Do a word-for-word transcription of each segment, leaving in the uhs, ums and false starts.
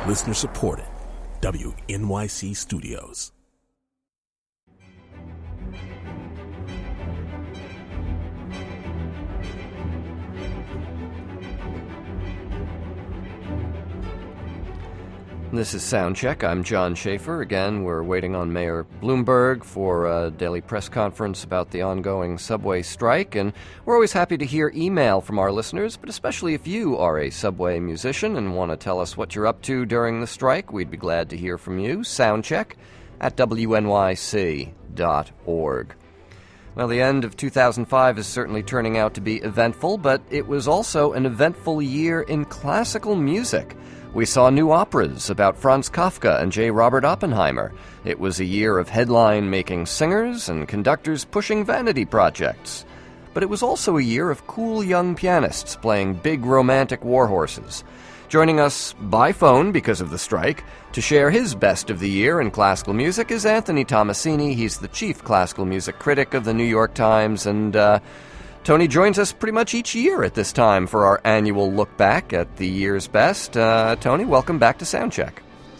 Listener supported. W N Y C Studios. This is Soundcheck. I'm John Schaefer. Again, we're waiting on Mayor Bloomberg for a daily press conference about the ongoing subway strike, and we're always happy to hear email from our listeners, but especially if you are a subway musician and want to tell us what you're up to during the strike, we'd be glad to hear from you. Soundcheck at W N Y C dot org. Well, the end of two thousand five is certainly turning out to be eventful, but it was also an eventful year in classical music. We saw new operas about Franz Kafka and J. Robert Oppenheimer. It was a year of headline-making singers and conductors pushing vanity projects. But it was also a year of cool young pianists playing big romantic war horses. Joining us by phone because of the strike to share his best of the year in classical music is Anthony Tomasini. He's the chief classical music critic of the New York Times, and uh, Tony joins us pretty much each year at this time for our annual look back at the year's best. Uh, Tony, welcome back to Soundcheck.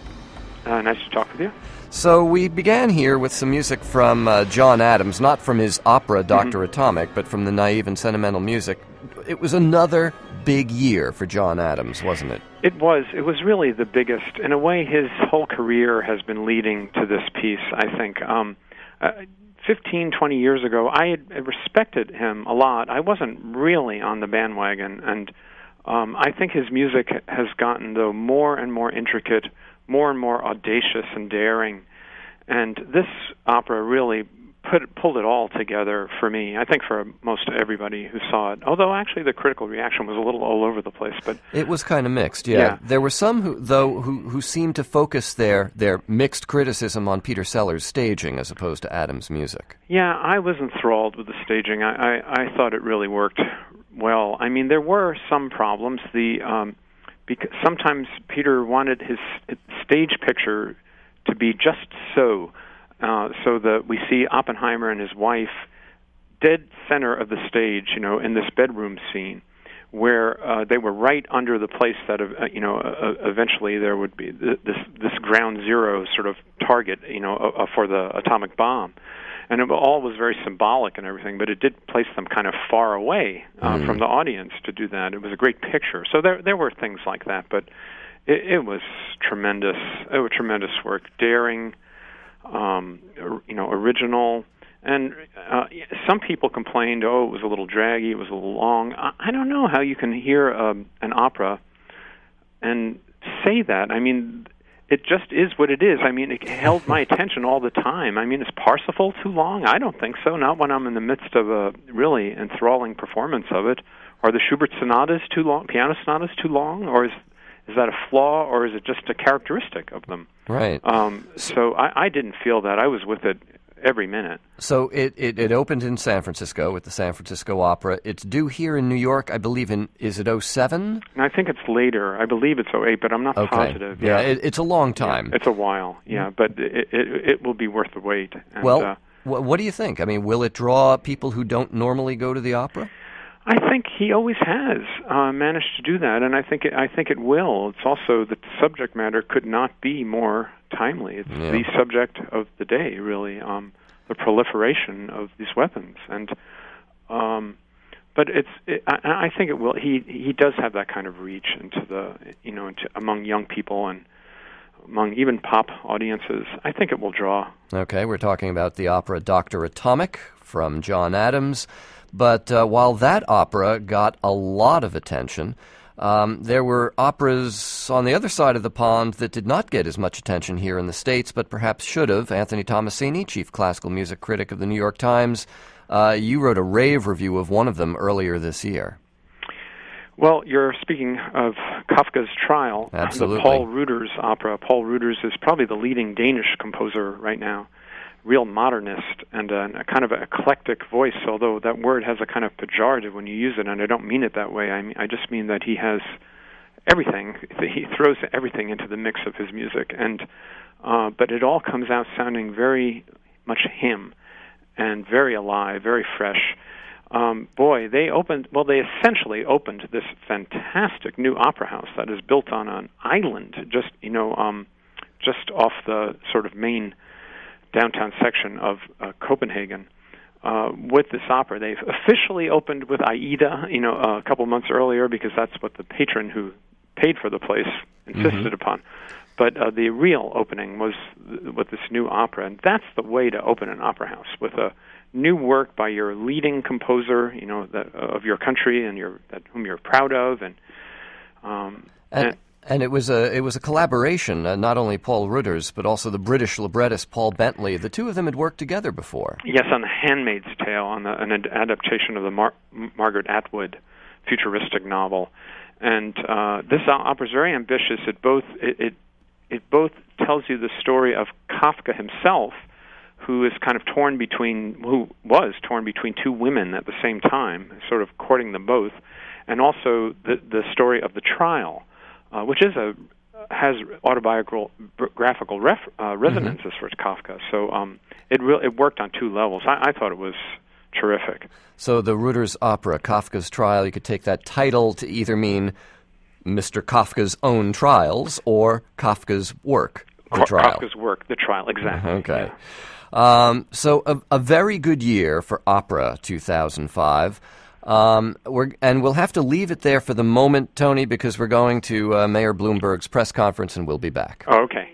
Uh, nice to talk with you. So we began here with some music from uh, John Adams, not from his opera Doctor Mm-hmm. Atomic, but from the naive and sentimental music. It was another big year for John Adams, wasn't it? It was. It was really the biggest. In a way, his whole career has been leading to this piece, I think. Um, uh, fifteen, twenty years ago, I had respected him a lot. I wasn't really on the bandwagon, and um, I think his music has gotten, though, more and more intricate, more and more audacious and daring. And this opera really put pulled it all together for me, I think for most everybody who saw it. Although, actually, the critical reaction was a little all over the place. But it was kind of mixed, yeah. yeah. There were some, who, though, who, who seemed to focus their, their mixed criticism on Peter Sellers' staging as opposed to Adams' music. Yeah, I was enthralled with the staging. I, I, I thought it really worked well. I mean, there were some problems. The um, because sometimes Peter wanted his stage picture to be just so, uh, so that we see Oppenheimer and his wife dead center of the stage, you know, in this bedroom scene, where uh, they were right under the place that, uh, you know, uh, eventually there would be th- this this ground zero sort of target, you know, uh, for the atomic bomb. And it all was very symbolic and everything, but it did place them kind of far away uh, mm. from the audience to do that. It was a great picture. So there there were things like that, but it, it was tremendous. It was tremendous work, daring, um, you know, original. And uh, some people complained, oh, it was a little draggy, it was a little long. I, I don't know how you can hear um, an opera and say that. I mean, it just is what it is. I mean, it held my attention all the time. I mean, is Parsifal too long? I don't think so, not when I'm in the midst of a really enthralling performance of it. Are the Schubert sonatas too long, piano sonatas too long, or is is that a flaw, or is it just a characteristic of them? Right. Um, so I, I didn't feel that. I was with it every minute. So it, it, it opened in San Francisco with the San Francisco Opera. It's due here in New York, I believe, in, is it oh seven? I think it's later. I believe it's oh eight, but I'm not okay. positive. Yeah, yeah. It, it's a long time. Yeah, it's a while, yeah, but it, it, it will be worth the wait. And, well, uh, wh- what do you think? I mean, will it draw people who don't normally go to the opera? I think he always has uh, managed to do that, and I think it, I think it will. It's also the subject matter could not be more timely. It's yeah. the subject of the day, really, um, the proliferation of these weapons, and um, but it's it, I, I think it will. He he does have that kind of reach into the you know into, among young people and among even pop audiences. I think it will draw. Okay, we're talking about the opera Doctor Atomic from John Adams. But uh, while that opera got a lot of attention, um, there were operas on the other side of the pond that did not get as much attention here in the States, but perhaps should have. Anthony Tomasini, chief classical music critic of the New York Times, uh, you wrote a rave review of one of them earlier this year. Well, you're speaking of Kafka's Trial, Absolutely. The Paul Ruders opera. Paul Ruders is probably the leading Danish composer right now. Real modernist and a, a kind of an eclectic voice, although that word has a kind of pejorative when you use it, and I don't mean it that way. I mean, I just mean that he has everything. He throws everything into the mix of his music, and uh, but it all comes out sounding very much him and very alive, very fresh. um, boy, they opened, well, they essentially opened this fantastic new opera house that is built on an island, just, you know, um, just off the sort of main downtown section of uh, Copenhagen. Uh, with this opera, they've officially opened with Aida, you know, uh, a couple months earlier, because that's what the patron who paid for the place insisted mm-hmm. upon. But uh, the real opening was th- with this new opera, and that's the way to open an opera house, with a new work by your leading composer, you know, that, uh, of your country and your that whom you're proud of, and um, and, and and it was a it was a collaboration, uh, not only Paul Ruders but also the British librettist Paul Bentley. The two of them had worked together before. Yes, on The Handmaid's Tale, on the, an ad- adaptation of the Mar- Margaret Atwood futuristic novel, and uh, this opera is very ambitious. It both it, it it both tells you the story of Kafka himself, who is kind of torn between, who was torn between two women at the same time, sort of courting them both, and also the the story of the trial, uh, which is a has autobiographical graphical ref, uh, resonances mm-hmm. for Kafka. So um, it really it worked on two levels. I, I thought it was terrific. So the Ruders opera, Kafka's Trial, you could take that title to either mean Mister Kafka's own trials or Kafka's work, the trial. Kafka's work, the trial, exactly. Okay. Yeah. Um, so a, a very good year for opera, two thousand five. Um, we're, and we'll have to leave it there for the moment, Tony, because we're going to uh, Mayor Bloomberg's press conference, and we'll be back. Oh, okay.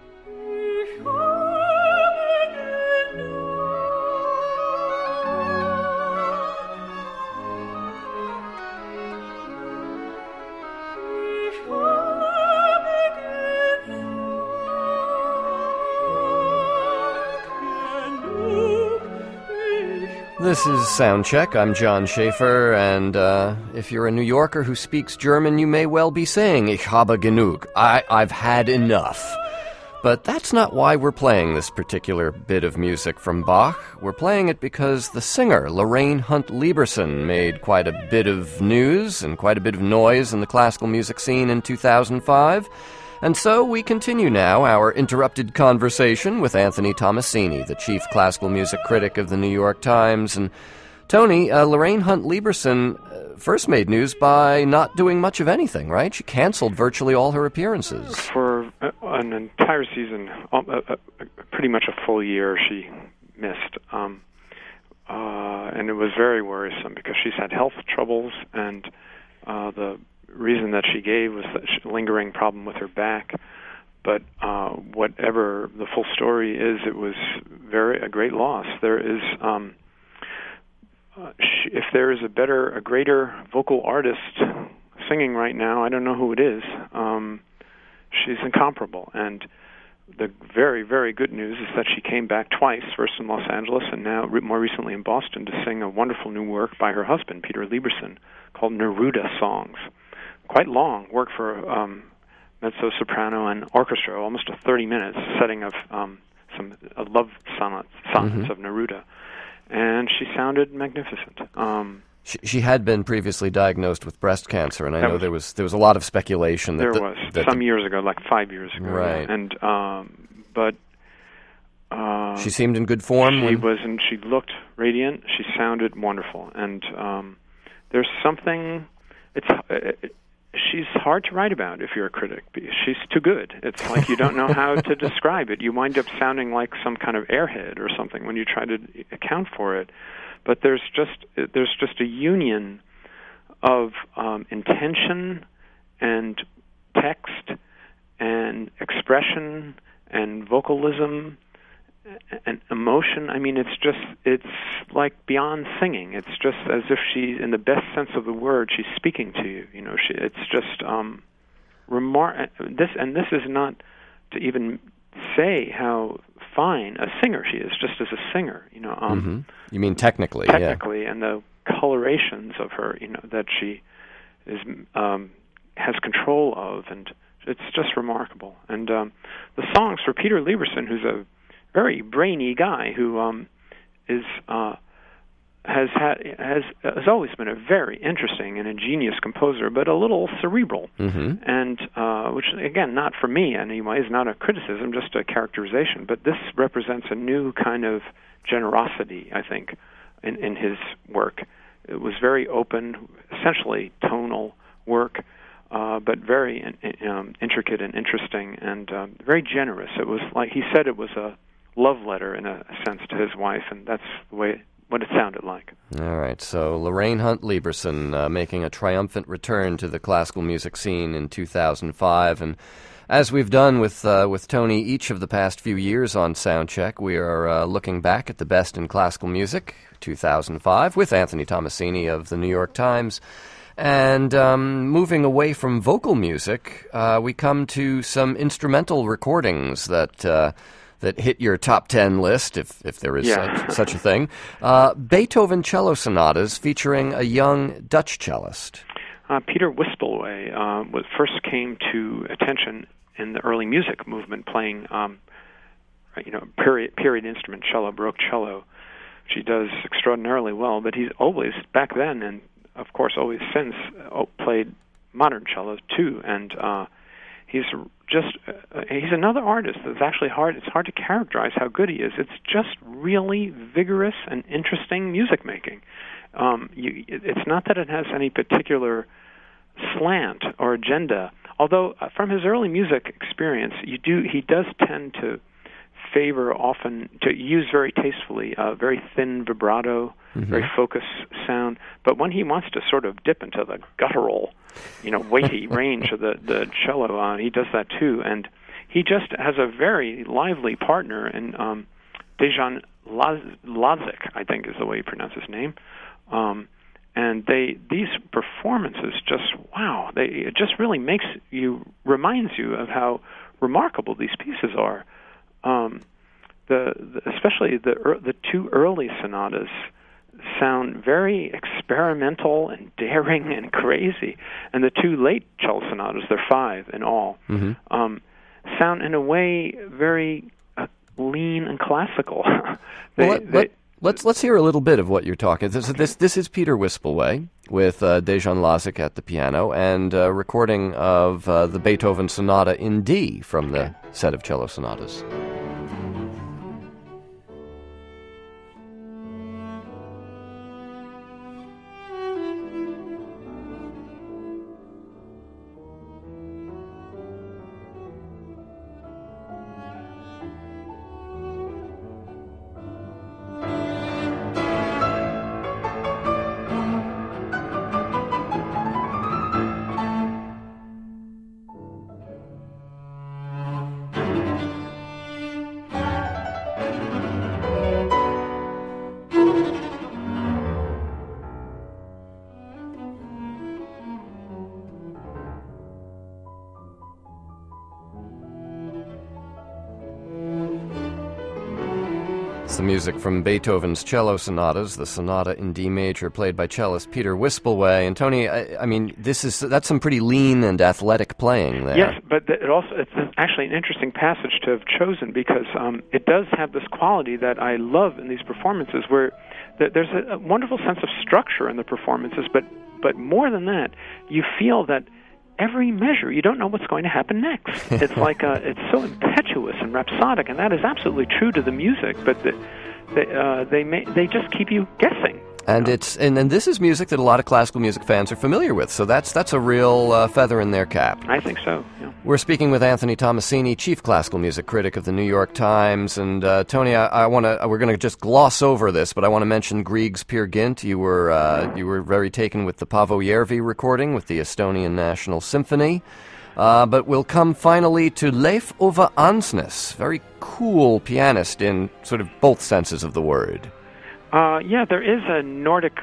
This is Soundcheck. I'm John Schaefer, and uh, if you're a New Yorker who speaks German, you may well be saying, Ich habe genug. I, I've had enough. But that's not why we're playing this particular bit of music from Bach. We're playing it because the singer, Lorraine Hunt Lieberson, made quite a bit of news and quite a bit of noise in the classical music scene in two thousand five. And so we continue now our interrupted conversation with Anthony Tommasini, the chief classical music critic of the New York Times. And Tony, uh, Lorraine Hunt Lieberson uh, first made news by not doing much of anything, right? She canceled virtually all her appearances. For uh, an entire season, uh, uh, pretty much a full year, she missed. Um, uh, and it was very worrisome because she's had health troubles, and uh, the reason that she gave was that she, lingering problem with her back. But uh, whatever the full story is, it was very a great loss. There is, um, uh, she, if there is a better, a greater vocal artist singing right now, I don't know who it is. Um, she's incomparable. And the very, very good news is that she came back twice, first in Los Angeles and now re- more recently in Boston, to sing a wonderful new work by her husband, Peter Lieberson, called Neruda Songs. Quite long work for um, mezzo-soprano and orchestra, almost a thirty minutes setting of um, some uh, love sonnets, sonnets mm-hmm. of Neruda. And she sounded magnificent. Um, she, she had been previously diagnosed with breast cancer, and I know was, there was there was a lot of speculation. That there the, was, that some the, years ago, like five years ago. Right. Yeah. And, um, but... Uh, she seemed in good form? She when... was, and she looked radiant. She sounded wonderful. And um, there's something... It's... It, She's hard to write about if you're a critic. She's too good. It's like you don't know how to describe it. You wind up sounding like some kind of airhead or something when you try to account for it. But there's just there's just a union of um, intention and text and expression and vocalism and emotion. I mean, it's just, it's like beyond singing. It's just as if she, in the best sense of the word, she's speaking to you. You know, she, it's just um, remar- this, and this is not to even say how fine a singer she is, just as a singer. You know, um, mm-hmm. You mean technically? Technically, yeah. And the colorations of her, you know, that she is um, has control of, and it's just remarkable. And um, the songs for Peter Lieberson, who's a very brainy guy who um, is uh, has had has has always been a very interesting and ingenious composer, but a little cerebral, mm-hmm. and uh, which again, not for me anyway, is not a criticism, just a characterization. But this represents a new kind of generosity, I think, in, in his work, it was very open, essentially tonal work, uh, but very in, um, intricate and interesting, and um, very generous. It was like he said, it was a love letter in a sense to his wife, and that's the way what it sounded like. All right, so Lorraine Hunt Lieberson uh, making a triumphant return to the classical music scene in two thousand five, and as we've done with uh, with Tony each of the past few years on Soundcheck, we are uh, looking back at the best in classical music, two thousand five, with Anthony Tomasini of the New York Times. And um, moving away from vocal music, uh, we come to some instrumental recordings that uh, that hit your top ten list, if if there is yeah. such, such a thing. Uh, Beethoven cello sonatas featuring a young Dutch cellist. Uh, Peter Wispelwey uh, was, first came to attention in the early music movement, playing um, you know period period instrument cello, baroque cello, which he does extraordinarily well. But he's always back then, and of course always since, uh, played modern cello too, and uh, he's just uh, he's another artist that's actually hard. It's hard to characterize how good he is. It's just really vigorous and interesting music making. Um, you, it's not that it has any particular slant or agenda. Although uh, from his early music experience, you do he does tend to favor often to use very tastefully uh, very thin vibrato, mm-hmm. very focused sound. But when he wants to sort of dip into the guttural, you know, weighty range of the the cello, uh, he does that too. And he just has a very lively partner in um, Dejan Lazic, I think is the way you pronounce his name. Um, and they these performances just wow, they it just really makes you reminds you of how remarkable these pieces are. Um, the, the especially the the two early sonatas sound very experimental and daring and crazy, and the two late cello sonatas, there are five in all, mm-hmm. um, sound in a way very uh, lean and classical. they, well, let, they, let, let's let's hear a little bit of what you're talking. This this this is Peter Wispelwey with uh, Dejan Lazic at the piano, and a recording of uh, the Beethoven Sonata in D from the set of cello sonatas. It's the music from Beethoven's cello sonatas, the Sonata in D major, played by cellist Peter Wispelwey. And Tony, I, I mean, this is that's some pretty lean and athletic playing there. Yes, but it also it's actually an interesting passage to have chosen because um, it does have this quality that I love in these performances, where th- there's a, a wonderful sense of structure in the performances, but but more than that, you feel that every measure, you don't know what's going to happen next. It's like a, it's so impetuous and rhapsodic, and that is absolutely true to the music. But the, they uh, they may, they just keep you guessing. And you know? it's and, and this is music that a lot of classical music fans are familiar with. So that's that's a real uh, feather in their cap. I think so. Yeah. We're speaking with Anthony Tomasini, chief classical music critic of the New York Times. And uh, Tony, I, I want to we're going to just gloss over this, but I want to mention Grieg's Peer Gynt. You were uh, you were very taken with the Paavo Järvi recording with the Estonian National Symphony. Uh, but we'll come finally to Leif Ove Ansnes, very cool pianist in sort of both senses of the word. Uh, yeah, there is a Nordic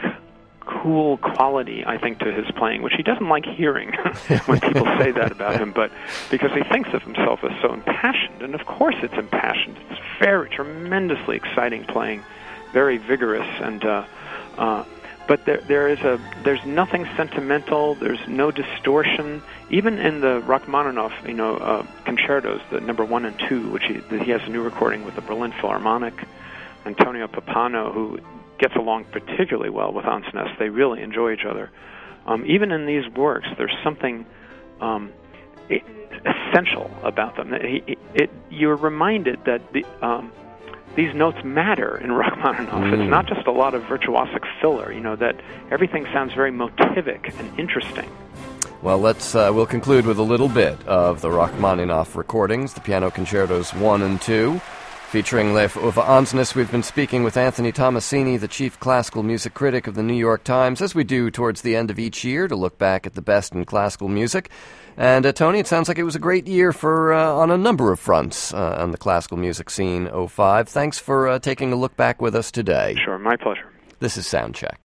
cool quality, I think, to his playing, which he doesn't like hearing when people say that about him, but because he thinks of himself as so impassioned, and of course it's impassioned. It's very tremendously exciting playing, very vigorous, and uh, uh, but there there is a there's nothing sentimental. There's no distortion, even in the Rachmaninoff, you know, uh, concertos, the number one and two, which he he has a new recording with the Berlin Philharmonic. Antonio Pappano, who gets along particularly well with Ansnes. They really enjoy each other. Um, even in these works, there's something um, essential about them. It, it, it, you're reminded that the um, these notes matter in Rachmaninoff. Mm. It's not just a lot of virtuosic filler, you know, that everything sounds very motivic and interesting. Well, let's uh, we'll conclude with a little bit of the Rachmaninoff recordings, the piano concertos one and two, featuring Leif Ove Andsnes. We've been speaking with Anthony Tommasini, the chief classical music critic of the New York Times, as we do towards the end of each year to look back at the best in classical music. And uh, Tony, it sounds like it was a great year for uh, on a number of fronts uh, on the classical music scene. oh five. Thanks for uh, taking a look back with us today. Sure, my pleasure. This is Soundcheck.